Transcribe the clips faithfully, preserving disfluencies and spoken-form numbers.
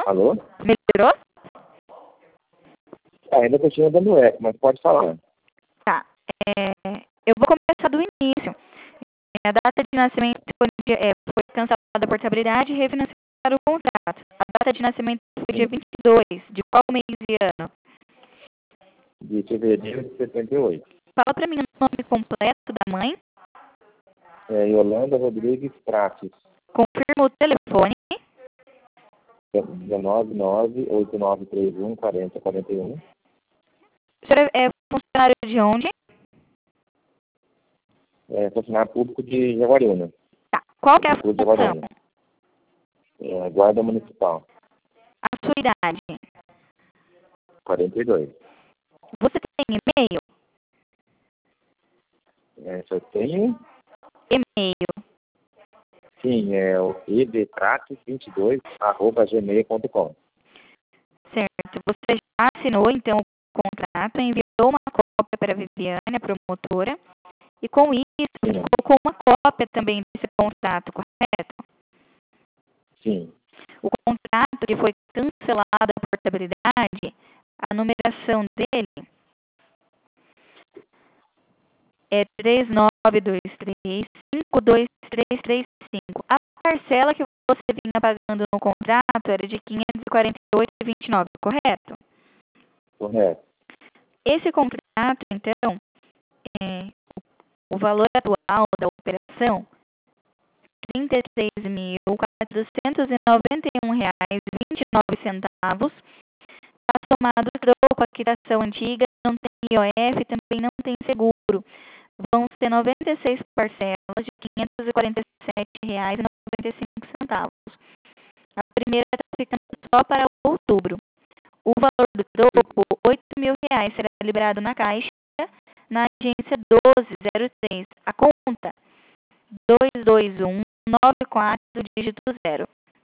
Alô? Melhorou? Ah, ainda continua dando eco, mas pode falar. Tá. É, eu vou começar do início. A data de nascimento foi, é, foi cancelada a portabilidade e refinanciado o contrato. A data de nascimento foi dia vinte e dois. De qual mês e ano? De fevereiro de setenta e oito. Fala pra mim o nome completo da mãe. É, Yolanda Rodrigues Prates. Confirma o telefone. um nove nove oito nove três um quatro zero quatro um. O senhor é funcionário de onde? É, funcionário público de Jaguariúna. Tá. Qual que é a Público de função? Jaguariúna. É, guarda municipal. A sua idade? quarenta e dois. Você tem e-mail? É, só tenho, E-mail. sim, é o edprates vinte e dois arroba gmail ponto com. Certo. Você já assinou, então, o contrato, enviou uma cópia para a Viviane, a promotora, e com isso, Sim. ficou com uma cópia também desse contrato, correto? Sim. O contrato que foi cancelado a portabilidade, a numeração dele é três nove dois três, cinco dois três três cinco. A parcela que você vinha pagando no contrato era de quinhentos e quarenta e oito reais e vinte e nove centavos, correto? Correto. Esse contrato, então, é, o valor atual da operação, trinta e três mil quatrocentos e noventa e um reais e vinte e nove centavos, está somado o troco, a quitação antiga, não tem I O F, também não tem seguro. Vão ser noventa e seis parcelas de quinhentos e quarenta e sete reais e noventa e cinco centavos. A primeira está ficando só para outubro. O valor do troco, oito mil reais, será liberado na Caixa, na agência doze zero três. A conta, dois dois um nove quatro, dígito zero.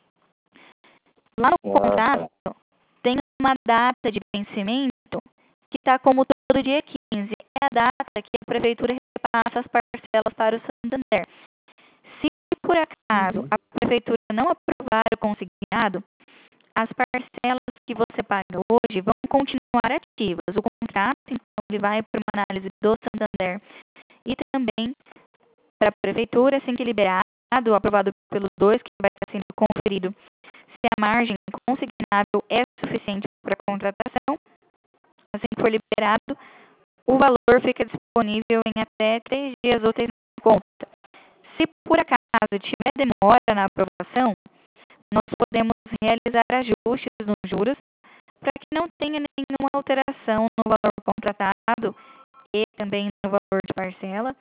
Lá no Ah, contrato, tem uma data de vencimento que está como todo dia quinze. É a data que a Prefeitura repassa as parcelas para o Santander. Se por acaso uhum. a Prefeitura não aprovar o consignado, as parcelas que você paga hoje vão continuar ativas. O contrato, então, ele vai para uma análise do Santander e também para a Prefeitura, assim que liberado, aprovado pelos dois, que vai estar sendo conferido se a margem consignável é suficiente para a contratação. Assim que for liberado, o valor fica disponível em até três dias úteis na conta. Se por acaso tiver demora na aprovação, nós podemos realizar ajustes nos juros para que não tenha nenhuma alteração no valor contratado e também no valor de parcela.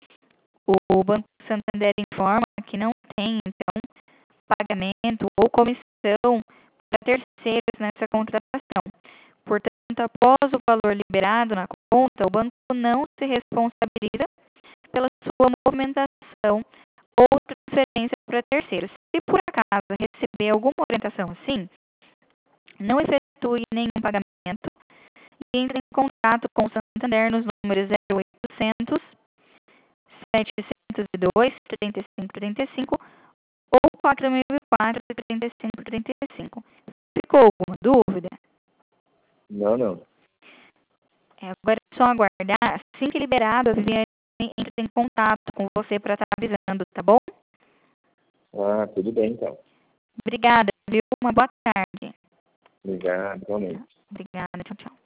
O Banco Santander informa que não tem, então, pagamento ou comissão para terceiros nessa contratação. Portanto, após o valor liberado na conta, o banco não se responsabiliza pela sua movimentação ou transferência para terceiros. Se por acaso receber alguma orientação assim, não efetue nenhum pagamento e entre em contato com o Santander nos números zero oitocentos, setecentos e dois, trinta e cinco trinta e cinco ou quatro mil e quatro, trinta e cinco trinta e cinco. Ficou alguma dúvida? Não, não. É, agora é só aguardar. Assim que liberado, a Viviane entra em contato com você para estar avisando, tá bom? Ah, tudo bem, então. Obrigada, viu? Uma boa tarde. Obrigado, realmente. Obrigada, tchau, tchau.